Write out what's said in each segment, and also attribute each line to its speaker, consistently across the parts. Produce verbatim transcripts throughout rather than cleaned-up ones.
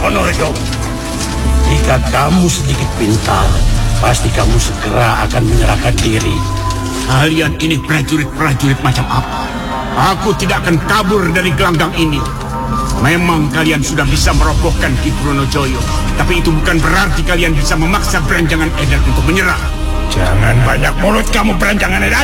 Speaker 1: Sonorejo. Jika kamu sedikit pintar, pasti kamu segera akan menyerahkan diri.
Speaker 2: Kalian ini prajurit-prajurit macam apa? Aku tidak akan kabur dari gelanggang ini. Memang kalian sudah bisa merobohkan Ki Trunojoyo, tapi itu bukan berarti kalian bisa memaksa Beranjangan Edan untuk menyerah.
Speaker 1: Jangan banyak mulut kamu, Beranjangan Edan.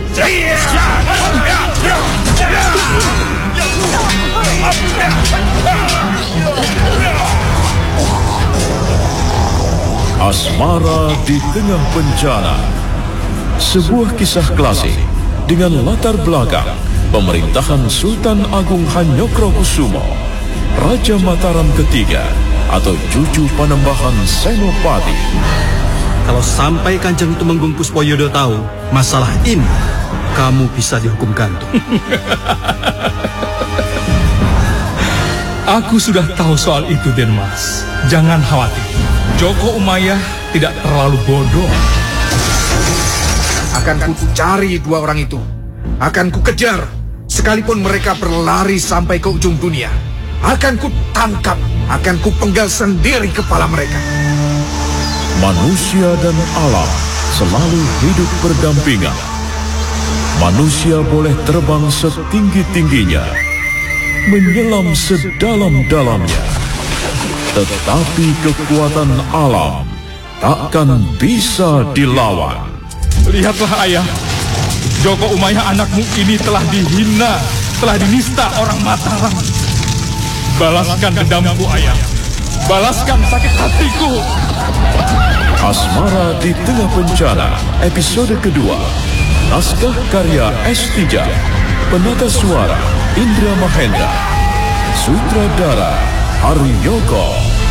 Speaker 3: Asmara di Tengah Bencana. Sebuah kisah klasik dengan latar belakang pemerintahan Sultan Agung Hanyokrokusumo, Raja Mataram ketiga atau cucu Panembahan Senopati.
Speaker 4: Kalau sampai Kanjeng Tumenggung Puspoyodo tahu masalah ini, kamu bisa dihukum gantung.
Speaker 5: Aku sudah tahu soal itu, Den Mas. Jangan khawatir. Joko Umayyah tidak terlalu bodoh.
Speaker 6: Akan ku cari dua orang itu. Akan ku kejar. Sekalipun mereka berlari sampai ke ujung dunia. Akan ku tangkap. Akan ku penggal sendiri kepala mereka.
Speaker 3: Manusia dan alam selalu hidup berdampingan. Manusia boleh terbang setinggi-tingginya, menyelam sedalam-dalamnya. Tetapi kekuatan alam takkan bisa dilawan.
Speaker 5: Lihatlah ayah, Joko Umayyah anakmu ini telah dihina, telah dinista orang Mataram. Balaskan dendamku ayah, balaskan sakit hatiku.
Speaker 3: Asmara di Tengah Bencana, episode kedua. Naskah karya S. Tijab, penata suara Indra Mahendra, sutradara Haryoko.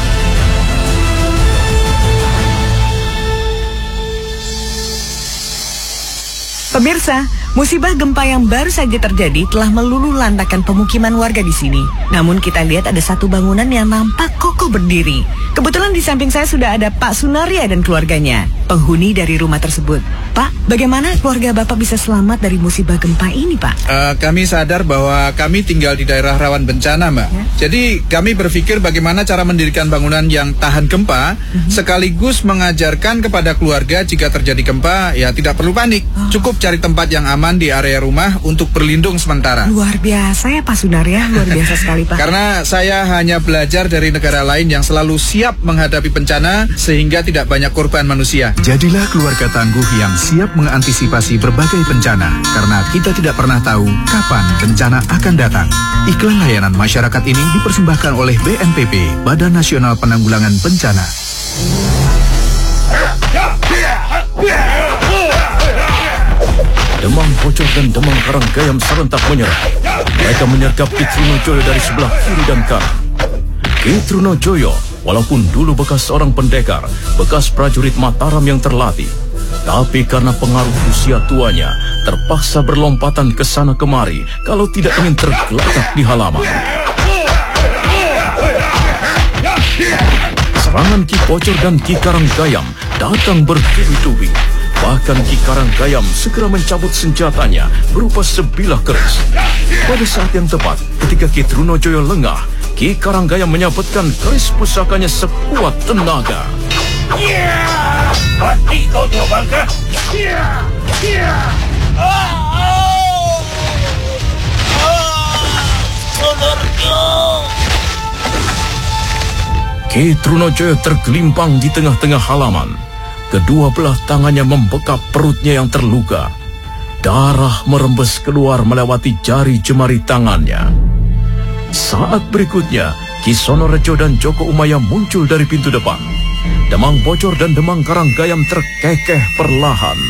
Speaker 7: Pemirsa, musibah gempa yang baru saja terjadi telah meluluhlantakkan pemukiman warga di sini. Namun kita lihat ada satu bangunan yang nampak kokoh berdiri. Kebetulan di samping saya sudah ada Pak Sunaria dan keluarganya, penghuni dari rumah tersebut. Pak, bagaimana keluarga Bapak bisa selamat dari musibah gempa ini, Pak?
Speaker 6: Uh, kami sadar bahwa kami tinggal di daerah rawan bencana, Mbak. Ya? Jadi kami berpikir bagaimana cara mendirikan bangunan yang tahan gempa, uh-huh. sekaligus mengajarkan kepada keluarga jika terjadi gempa, ya tidak perlu panik. Oh. Cukup cari tempat yang aman di area rumah untuk berlindung sementara.
Speaker 7: Luar biasa ya Pak Sunaria, luar biasa sekali Pak.
Speaker 6: Karena saya hanya belajar dari negara lain yang selalu siap menghadapi bencana sehingga tidak banyak korban manusia.
Speaker 8: Jadilah keluarga tangguh yang siap mengantisipasi berbagai bencana, karena kita tidak pernah tahu kapan bencana akan datang. Iklan layanan masyarakat ini dipersembahkan oleh B N P B, Badan Nasional Penanggulangan Bencana.
Speaker 3: Demang Pocor dan Demang Karanggayam serentak menyerang. Mereka menyergap Ki Trunojoyo dari sebelah kiri dan kanan. Ki Trunojoyo, walaupun dulu bekas seorang pendekar, bekas prajurit Mataram yang terlatih, tapi karena pengaruh usia tuanya, terpaksa berlompatan ke sana kemari kalau tidak ingin tergeletak di halaman. Serangan Ki Pocor dan Ki Karanggayam datang bertubi-tubi. Bahkan Ki Karanggayam segera mencabut senjatanya berupa sebilah keris. Pada saat yang tepat, ketika Ki Trunojoyo lengah, Ki Karanggayam menyabetkan keris pusakanya sekuat tenaga. Ki Trunojoyo tergelimpang di tengah-tengah halaman. Kedua belah tangannya membekap perutnya yang terluka. Darah merembes keluar melewati jari jemari tangannya. Saat berikutnya, Ki Sonorejo dan Joko Umayyah muncul dari pintu depan. Demang Pocor dan Demang Karanggayam terkekeh perlahan.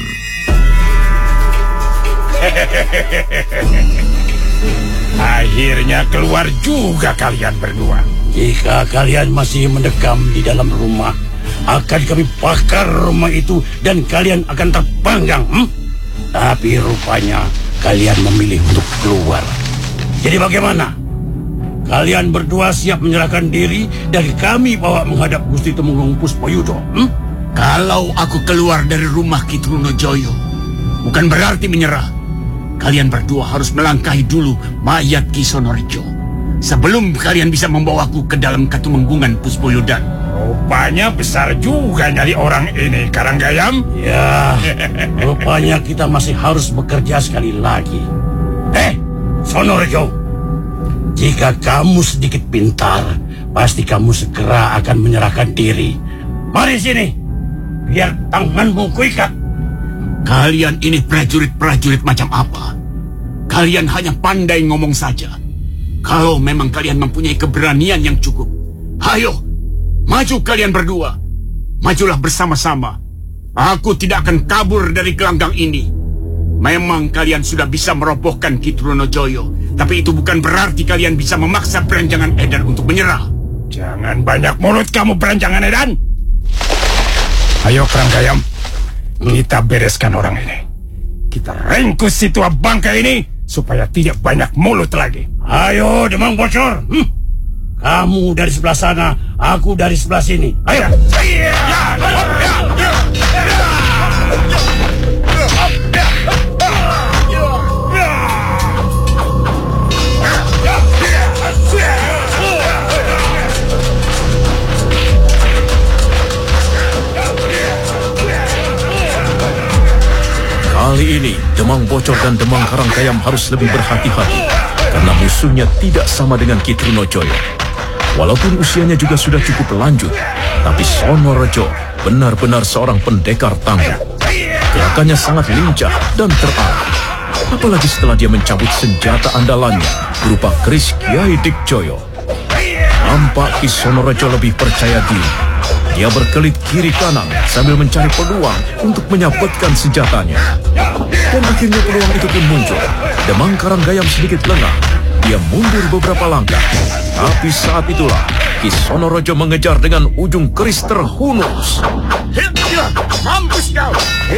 Speaker 1: Akhirnya keluar juga kalian berdua. Jika kalian masih mendekam di dalam rumah, akan kami bakar rumah itu dan kalian akan terpanggang. Hmm? Tapi rupanya kalian memilih untuk keluar. Jadi bagaimana? Kalian berdua siap menyerahkan diri dan kami bawa menghadap Gusti Tumenggung Puspoyodo. Hmm?
Speaker 2: Kalau aku keluar dari rumah Ki Trunojoyo, bukan berarti menyerah. Kalian berdua harus melangkahi dulu mayat Ki Sonorejo. sebelum kalian bisa membawaku ke dalam Katumenggungan Puspoyodan.
Speaker 1: Rupanya besar juga dari orang ini, Karanggayam. Ya, rupanya kita masih harus bekerja sekali lagi. Eh, Sonorejo, jika kamu sedikit pintar, pasti kamu segera akan menyerahkan diri. Mari sini, biar tanganmu kuikat.
Speaker 2: Kalian ini prajurit-prajurit macam apa? Kalian hanya pandai ngomong saja. Kalau memang kalian mempunyai keberanian yang cukup, ayo, maju kalian berdua. Majulah bersama-sama. Aku tidak akan kabur dari gelanggang ini. Memang kalian sudah bisa merobohkan Ki Trunojoyo, tapi itu bukan berarti kalian bisa memaksa Beranjangan Edan untuk menyerah.
Speaker 1: Jangan banyak mulut kamu, Beranjangan Edan. Ayo, Karanggayam, kita bereskan orang ini. Kita ringkus si tua bangka ini supaya tidak banyak mulut lagi. Ayo, Demang Bocor. Hmm. Kamu dari sebelah sana, aku dari sebelah sini. Ayo. Ya, ya, ya, ya.
Speaker 3: Kali ini, Demang Bocor dan Demang Karanggayam harus lebih berhati-hati karena musuhnya tidak sama dengan Ki Trunojoyo. Walaupun usianya juga sudah cukup lanjut, tapi Sonorejo benar-benar seorang pendekar tangguh. Gerakannya sangat lincah dan terarah. Apalagi setelah dia mencabut senjata andalannya berupa keris Kiai Dikjoyo. Nampak Ki Sonorejo lebih percaya diri. Dia berkelit kiri kanan sambil mencari peluang untuk menyabetkan senjatanya. Dan akhirnya peluang itu pun muncul. Demang Karanggayam sedikit lengah. Dia mundur beberapa langkah. Tapi saat itulah Ki Sonorejo mengejar dengan ujung keris terhunus.
Speaker 2: Mampus kau!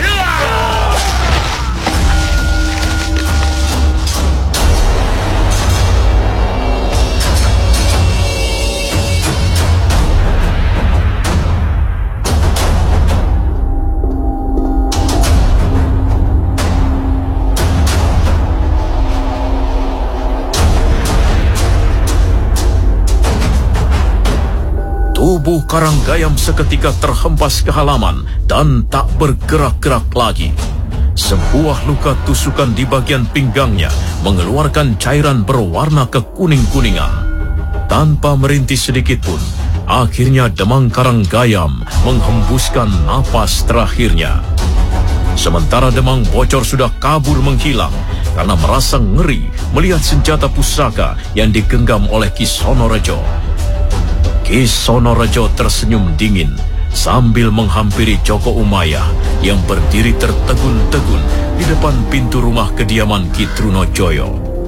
Speaker 3: Tubuh Karanggayam seketika terhempas ke halaman dan tak bergerak-gerak lagi. Sebuah luka tusukan di bagian pinggangnya mengeluarkan cairan berwarna kekuning-kuningan. Tanpa merintih sedikit pun, akhirnya Demang Karanggayam menghembuskan napas terakhirnya. Sementara Demang Bocor sudah kabur menghilang karena merasa ngeri melihat senjata pusaka yang digenggam oleh Ki Sonorejo. Ki Sonorejo tersenyum dingin sambil menghampiri Joko Umayyah yang berdiri tertegun-tegun di depan pintu rumah kediaman Ki Trunojoyo.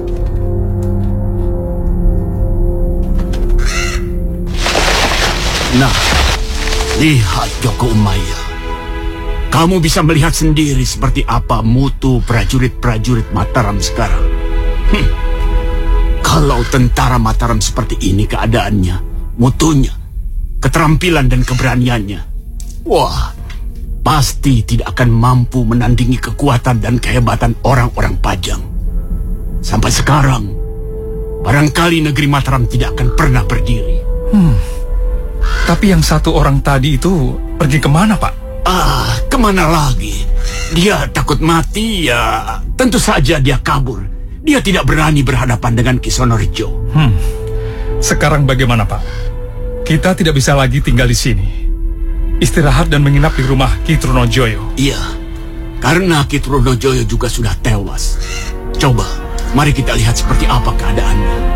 Speaker 2: Nah, lihat Joko Umayyah. Kamu bisa melihat sendiri seperti apa mutu prajurit-prajurit Mataram sekarang. Hm. Kalau tentara Mataram seperti ini keadaannya, mutunya, keterampilan dan keberaniannya, wah, pasti tidak akan mampu menandingi kekuatan dan kehebatan orang-orang Pajang. Sampai sekarang, barangkali negeri Mataram tidak akan pernah berdiri.
Speaker 5: Hmm. Tapi yang satu orang tadi itu pergi kemana, Pak?
Speaker 2: Ah, kemana lagi? Dia takut mati, ya tentu saja dia kabur. Dia tidak berani berhadapan dengan Ki Sonorejo.
Speaker 5: Hmm. Sekarang bagaimana, Pak? Kita tidak bisa lagi tinggal di sini. Istirahat dan menginap di rumah Ki Trunojoyo.
Speaker 2: Iya, karena Ki Trunojoyo juga sudah tewas. Coba, mari kita lihat seperti apa keadaannya.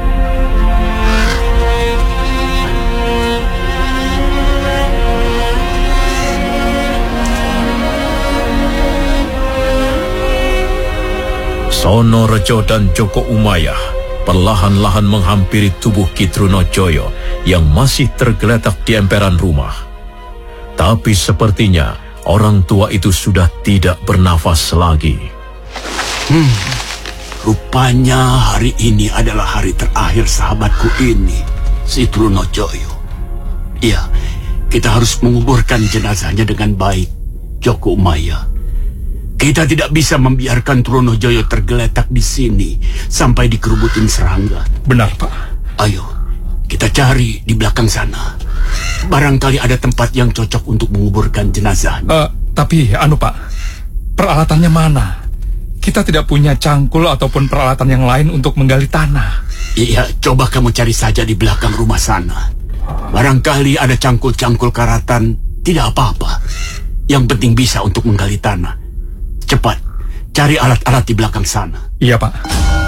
Speaker 3: Sonorejo dan Joko Umayyah perlahan-lahan menghampiri tubuh Ki Trunojoyo yang masih tergeletak di emperan rumah. Tapi sepertinya orang tua itu sudah tidak bernafas lagi.
Speaker 2: Hmm, rupanya hari ini adalah hari terakhir sahabatku ini, si Trunojoyo. Iya, kita harus menguburkan jenazahnya dengan baik, Joko Umayyah. Kita tidak bisa membiarkan Trunojoyo tergeletak di sini sampai dikerubutin serangga.
Speaker 5: Benar, Pak.
Speaker 2: Ayo, kita cari di belakang sana. Barangkali ada tempat yang cocok untuk menguburkan jenazah.
Speaker 5: Uh, tapi, anu Pak, peralatannya mana? Kita tidak punya cangkul ataupun peralatan yang lain untuk menggali tanah.
Speaker 2: Iya, coba kamu cari saja di belakang rumah sana. Barangkali ada cangkul-cangkul karatan, tidak apa-apa. Yang penting bisa untuk menggali tanah. Cepat, cari alat-alat di belakang sana.
Speaker 5: Iya, Pak.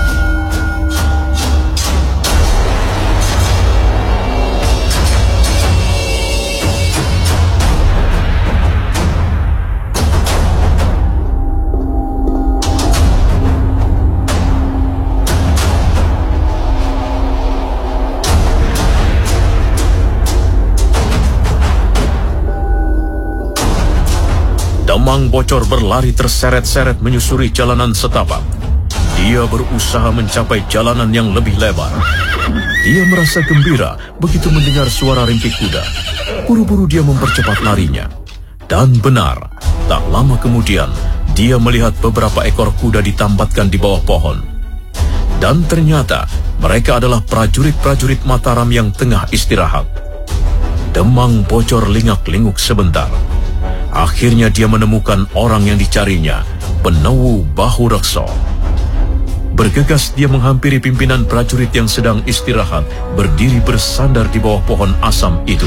Speaker 3: Demang Bocor berlari terseret-seret menyusuri jalanan setapak. Dia berusaha mencapai jalanan yang lebih lebar. Dia merasa gembira begitu mendengar suara ringkih kuda. Buru-buru dia mempercepat larinya. Dan benar, tak lama kemudian dia melihat beberapa ekor kuda ditambatkan di bawah pohon. Dan ternyata mereka adalah prajurit-prajurit Mataram yang tengah istirahat. Demang Bocor lingak-linguk sebentar. Akhirnya dia menemukan orang yang dicarinya, Penewu Bahu Rekso. Bergegas dia menghampiri pimpinan prajurit yang sedang istirahat, berdiri bersandar di bawah pohon asam itu.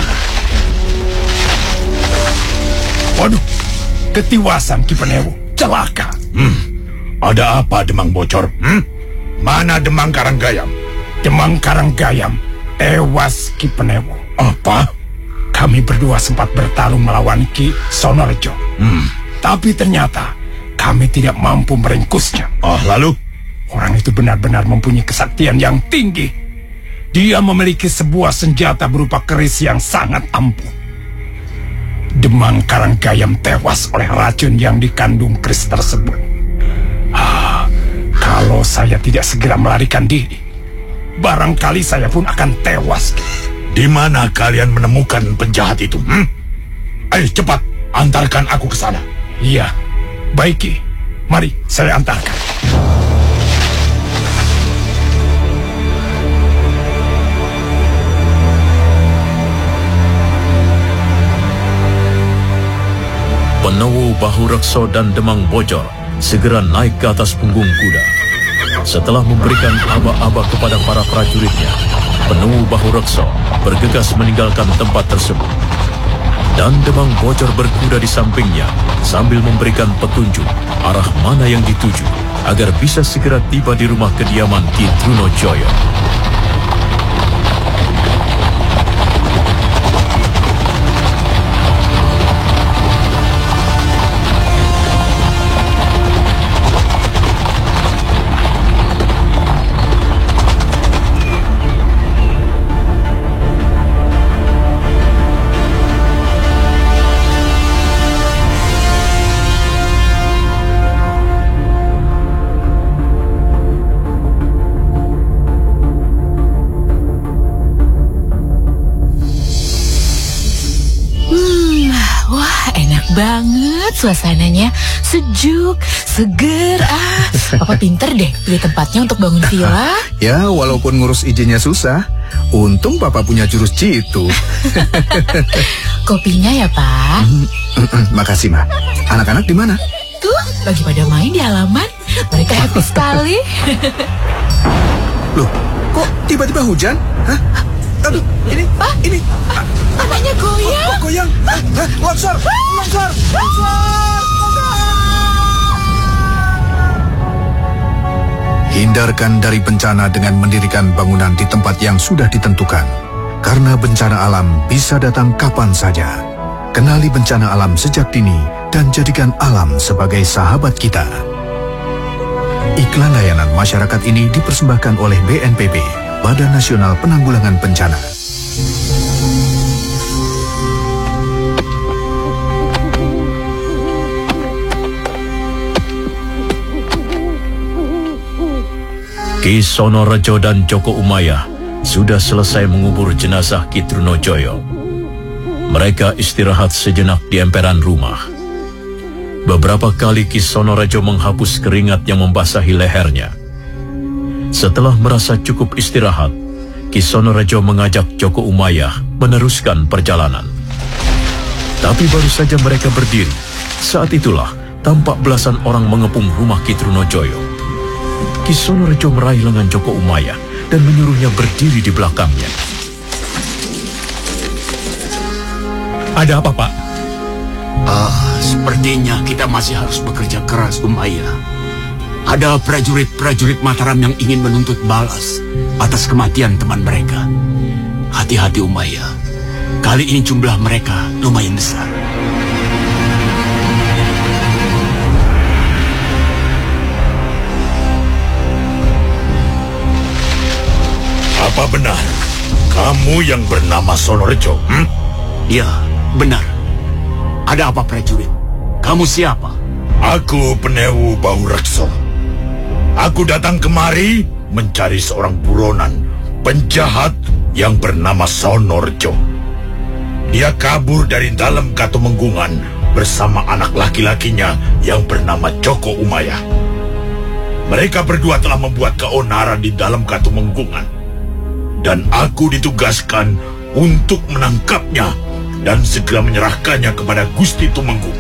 Speaker 1: Waduh, ketiwasan Ki Penewu, celaka. Hmm, ada apa Demang Bocor? Hmm? Mana Demang Karanggayam? Demang Karanggayam, tewas Ki Penewu. Apa? Kami berdua sempat bertarung melawan Ki Sonorejo. Hmm. Tapi ternyata kami tidak mampu meringkusnya. Oh, lalu? Orang itu benar-benar mempunyai kesaktian yang tinggi. Dia memiliki sebuah senjata berupa keris yang sangat ampuh. Demang Karanggayam tewas oleh racun yang dikandung keris tersebut. Ah, kalau saya tidak segera melarikan diri, barangkali saya pun akan tewas. Di mana kalian menemukan penjahat itu? Hmm? Ayo cepat, antarkan aku ke sana. Iya, baik Ki. Mari, saya antarkan.
Speaker 3: Penewu Bahu Rekso dan Demang Bocor segera naik ke atas punggung kuda. Setelah memberikan aba-aba kepada para prajuritnya, Penewu Bahu Rekso bergegas meninggalkan tempat tersebut. Dan Demang Bocor berkuda di sampingnya sambil memberikan petunjuk arah mana yang dituju agar bisa segera tiba di rumah kediaman Ki Trunojoyo.
Speaker 9: Banget suasananya, sejuk, seger. Ah, Papa pinter deh pilih tempatnya untuk bangun villa.
Speaker 6: Ya, walaupun ngurus izinnya susah, untung Papa punya jurus jitu.
Speaker 9: Kopinya ya, Pak.
Speaker 6: Makasih, Ma. Anak-anak di mana?
Speaker 9: Tuh, lagi pada main di halaman. Mereka happy sekali.
Speaker 6: Loh, kok tiba-tiba hujan? Hah? Aduh, ini,
Speaker 9: Pak,
Speaker 6: ini.
Speaker 9: tanahnya goyang.
Speaker 6: Kok goyang? Hah? Hah? Longsor, longsor, longsor. Hindarkan dari bencana dengan mendirikan bangunan di tempat yang sudah ditentukan. Karena bencana alam bisa datang kapan saja. Kenali bencana alam sejak dini dan jadikan alam sebagai sahabat kita. Iklan layanan masyarakat ini dipersembahkan oleh B N P B, Badan Nasional Penanggulangan Bencana.
Speaker 3: Ki Sonorejo dan Joko Umayyah sudah selesai mengubur jenazah Ki Trunojoyo. Mereka istirahat sejenak di emperan rumah. Beberapa kali Ki Sonorejo menghapus keringat yang membasahi lehernya. Setelah merasa cukup istirahat, Ki Sonorejo mengajak Joko Umayyah meneruskan perjalanan. Tapi baru saja mereka berdiri, saat itulah tampak belasan orang mengepung rumah Ki Trunojoyo. Ki Sonorejo meraih lengan Joko Umayyah dan menyuruhnya berdiri di belakangnya.
Speaker 5: Ada apa, Pak?
Speaker 2: Ah, sepertinya kita masih harus bekerja keras, Umayyah. Ada prajurit-prajurit Mataram yang ingin menuntut balas atas kematian teman mereka. Hati-hati, Umayyah. Kali ini jumlah mereka lumayan besar.
Speaker 1: Apa benar kamu yang bernama Sonorejo? Hmm?
Speaker 2: Ya, benar. Ada apa, prajurit? Kamu siapa?
Speaker 1: Aku Penewu Baurekso. Aku datang kemari mencari seorang buronan, penjahat yang bernama Sonorejo. Dia kabur dari dalam Katumenggungan bersama anak laki-lakinya yang bernama Joko Umayyah. Mereka berdua telah membuat keonaran di dalam Katumenggungan. Dan aku ditugaskan untuk menangkapnya dan segera menyerahkannya kepada Gusti Tumenggung.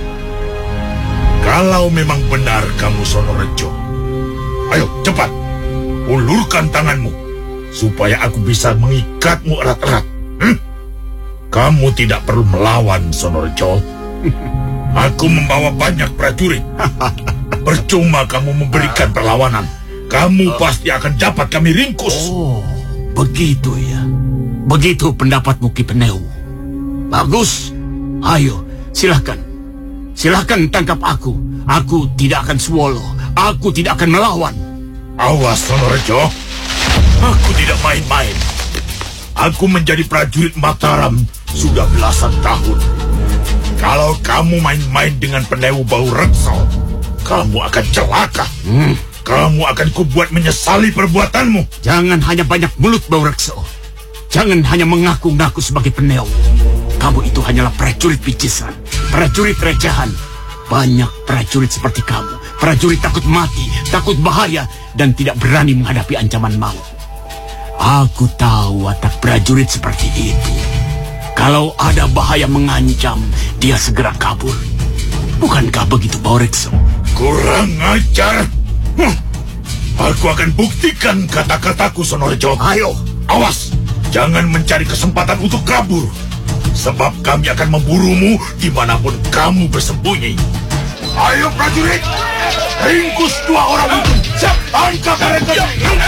Speaker 1: Kalau memang benar kamu Sonorejo, ayo cepat, ulurkan tanganmu supaya aku bisa mengikatmu erat-erat. Hmm? Kamu tidak perlu melawan, Sonorejo. Aku membawa banyak prajurit. Percuma kamu memberikan perlawanan. Kamu pasti akan dapat kami ringkus.
Speaker 2: Oh, begitu ya. Begitu pendapatmu, Ki Penewu. Bagus. Ayo, silahkan. Silahkan tangkap aku. Aku tidak akan swolo. Aku tidak akan melawan.
Speaker 1: Awas, Sonorejo. Aku tidak main-main. Aku menjadi prajurit Mataram sudah belasan tahun. Kalau kamu main-main dengan Penewu Baurekso, kamu akan celaka. Hmm. Kamu akan kubuat menyesali perbuatanmu.
Speaker 2: Jangan hanya banyak mulut, Baurekso. Jangan hanya mengaku-ngaku sebagai Penewu. Kamu itu hanyalah prajurit picisan, prajurit recehan. Banyak prajurit seperti kamu, prajurit takut mati, takut bahaya, dan tidak berani menghadapi ancaman maut. Aku tahu watak prajurit seperti itu. Kalau ada bahaya mengancam, dia segera kabur. Bukankah begitu, Baurekso?
Speaker 1: Kurang ajar. Hm. Aku akan buktikan kata-kataku, Sonorejo.
Speaker 2: Ayo,
Speaker 1: awas. Jangan mencari kesempatan untuk kabur. Sebab kami akan memburumu dimanapun kamu bersembunyi. Ayo prajurit, ringkus dua orang itu. Tangkap mereka.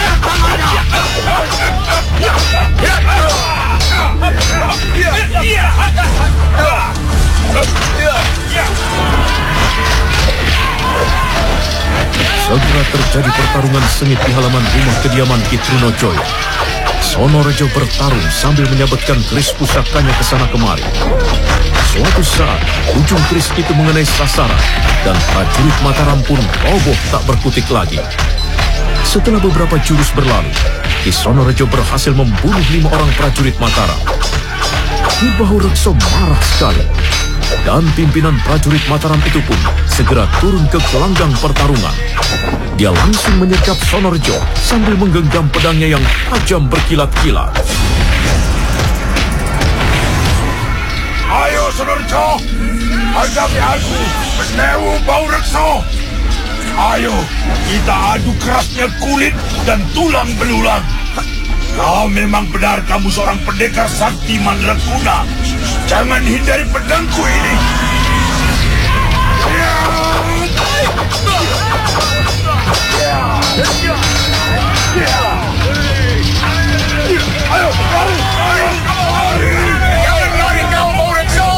Speaker 3: Segera terjadi pertarungan sengit di halaman rumah kediaman Ki Trunojoyo. Sonorejo bertarung sambil menyabetkan keris pusakanya ke sana kemari. Suatu saat, ujung keris itu mengenai sasaran dan prajurit Mataram pun roboh tak berkutik lagi. Setelah beberapa jurus berlalu, Ki Sonorejo berhasil membunuh lima orang prajurit Mataram. Ki Baurekso marah sekali, dan pimpinan prajurit Mataram itu pun segera turun ke gelanggang pertarungan. Dia langsung menyergap Sonorejo sambil menggenggam pedangnya yang tajam berkilat-kilat.
Speaker 1: Ayo Sonorejo, hadapi aku, Penewu Baurekso. Ayo, kita adu kerasnya kulit dan tulang belulang. Kau memang benar kamu seorang pendekar sakti mandraguna. Jangan hindari pedangku ini. Ayo, lari, lari, lari. Jangan lari kau, Baurekso.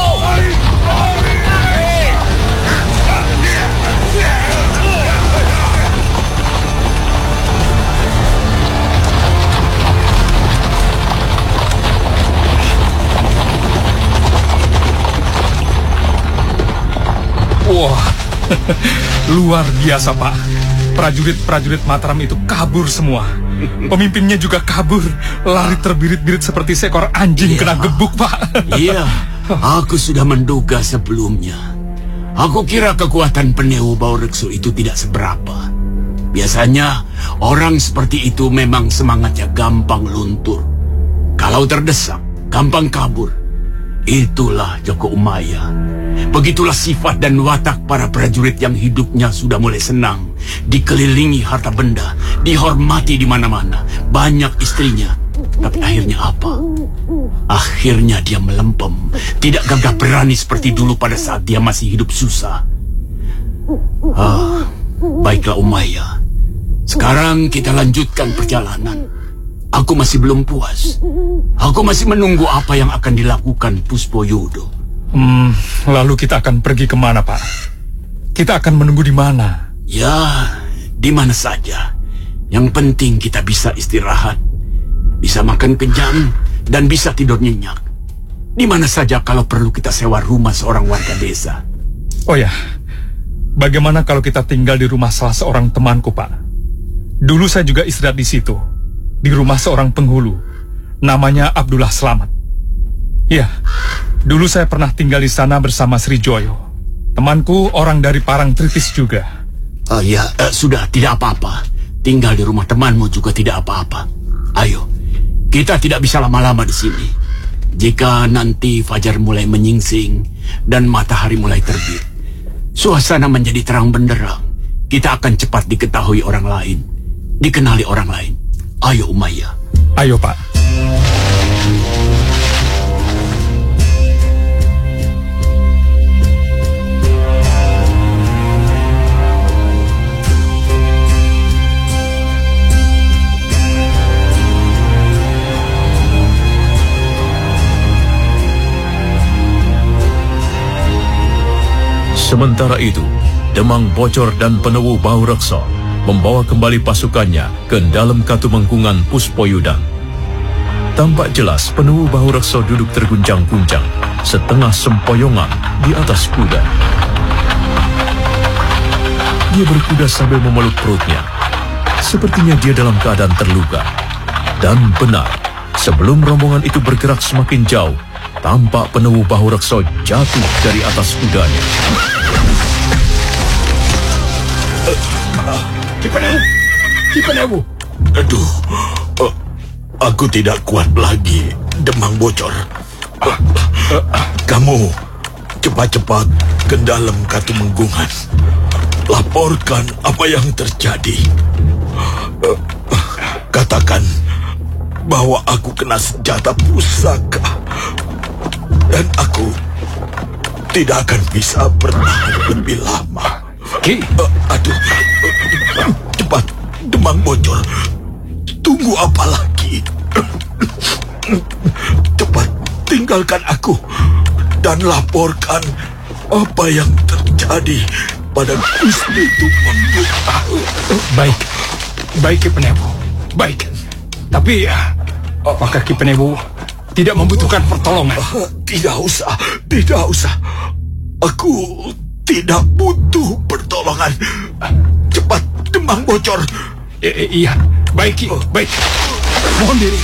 Speaker 5: Wah, luar biasa, Pak. Prajurit-prajurit Mataram itu kabur semua. Pemimpinnya juga kabur, lari terbirit-birit seperti seekor anjing ya, kena gebuk, Pak.
Speaker 2: Iya, aku sudah menduga sebelumnya. Aku kira kekuatan Penewu Baurekso itu tidak seberapa. Biasanya orang seperti itu memang semangatnya gampang luntur. Kalau terdesak, gampang kabur. Itulah Joko Umaya. Begitulah sifat dan watak para prajurit yang hidupnya sudah mulai senang, dikelilingi harta benda, dihormati di mana-mana, banyak istrinya. Tapi akhirnya apa? Akhirnya dia melempem, tidak gagah berani seperti dulu pada saat dia masih hidup susah. Ah, baiklah Umaya. Sekarang kita lanjutkan perjalanan. Aku masih belum puas. Aku masih menunggu apa yang akan dilakukan Puspoyodo.
Speaker 5: Hmm, lalu kita akan pergi kemana, Pak? Kita akan menunggu di mana?
Speaker 2: Ya, di mana saja. Yang penting kita bisa istirahat, bisa makan kenyang, dan bisa tidur nyenyak. Di mana saja kalau perlu kita sewa rumah seorang warga desa.
Speaker 5: Oh ya, bagaimana kalau kita tinggal di rumah salah seorang temanku, Pak? Dulu saya juga istirahat di situ, di rumah seorang penghulu, namanya Abdullah Slamet. Ya, dulu saya pernah tinggal di sana bersama Sri Joyo. Temanku orang dari Parangtritis juga.
Speaker 2: Oh ya, uh, sudah, tidak apa-apa. Tinggal di rumah temanmu juga tidak apa-apa. Ayo, kita tidak bisa lama-lama di sini. Jika nanti fajar mulai menyingsing dan matahari mulai terbit, suasana menjadi terang benderang, kita akan cepat diketahui orang lain, dikenali orang lain. Ayo Umaya.
Speaker 5: Ayo Pak.
Speaker 3: Sementara itu, Demang Bocor dan Penewu Bau Reksa membawa kembali pasukannya ke dalam Katumengkungan Puspoyudan. Tampak jelas Penewu Bau Reksa duduk terguncang-guncang, setengah sempoyongan di atas kuda. Dia berkuda sambil memeluk perutnya. Sepertinya dia dalam keadaan terluka. Dan benar, sebelum rombongan itu bergerak semakin jauh, tampak Penewu Bau Reksa jatuh dari atas kudanya.
Speaker 1: Kipenewu, Kipenewu. Aduh, uh, aku tidak kuat lagi, Demang Bocor. Uh, uh, kamu cepat-cepat ke dalam Katumenggungan. Laporkan apa yang terjadi. Uh, uh, katakan bahwa aku kena senjata pusaka dan aku tidak akan bisa bertahan lebih lama.
Speaker 5: Ki,
Speaker 1: uh, aduh, uh, cepat, Demang Bocor. Tunggu apa lagi? Cepat tinggalkan aku dan laporkan apa yang terjadi pada Gusti Tumenggung.
Speaker 5: Baik, baik Ki Penewu, baik. Tapi apakah Ki Penewu tidak membutuhkan pertolongan?
Speaker 1: Uh, tidak usah, tidak usah. Aku tidak butuh pertolongan. Cepat, Demang Bocor.
Speaker 5: I iya, baik Ki, baik. Mohon diri.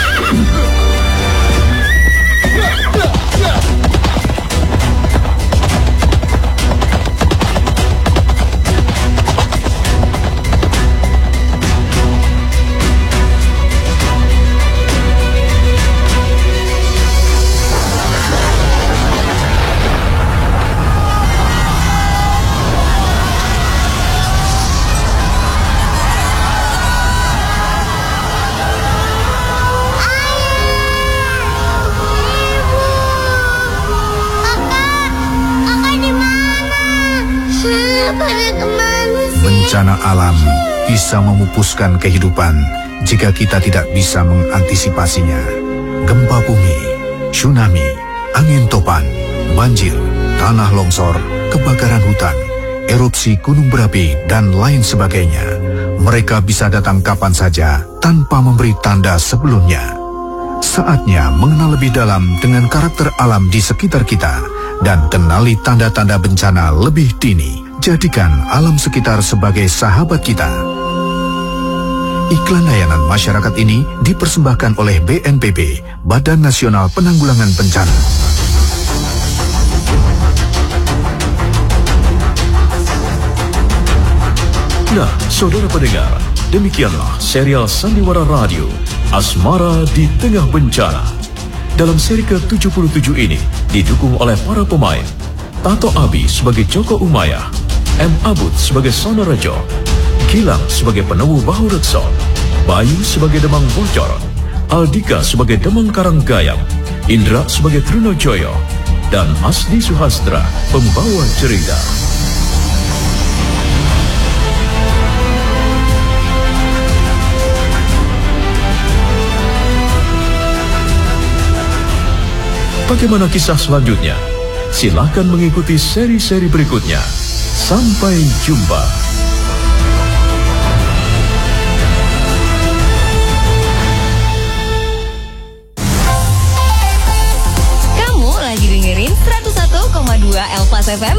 Speaker 8: Bencana alam bisa memupuskan kehidupan jika kita tidak bisa mengantisipasinya. Gempa bumi, tsunami, angin topan, banjir, tanah longsor, kebakaran hutan, erupsi gunung berapi, dan lain sebagainya. Mereka bisa datang kapan saja tanpa memberi tanda sebelumnya. Saatnya mengenal lebih dalam dengan karakter alam di sekitar kita dan kenali tanda-tanda bencana lebih dini. Jadikan alam sekitar sebagai sahabat kita. Iklan layanan masyarakat ini dipersembahkan oleh B N P B, Badan Nasional Penanggulangan Bencana.
Speaker 3: Nah, saudara pendengar, demikianlah serial Sandiwara Radio Asmara di Tengah Bencana. Dalam seri ke tujuh puluh tujuh ini didukung oleh para pemain Tato Abi sebagai Joko Umayyah, M. Abud sebagai Sonorejo, Gilang sebagai Penewu Bahu Rekso, Bayu sebagai Demang Bocor, Aldika sebagai Demang Karanggayam, Indra sebagai Trunojoyo, dan Asdi Suhastra pembawa cerita. Bagaimana kisah selanjutnya? Silakan mengikuti seri-seri berikutnya. Sampai jumpa.
Speaker 10: Kamu lagi dengerin seratus satu koma dua Elpas F M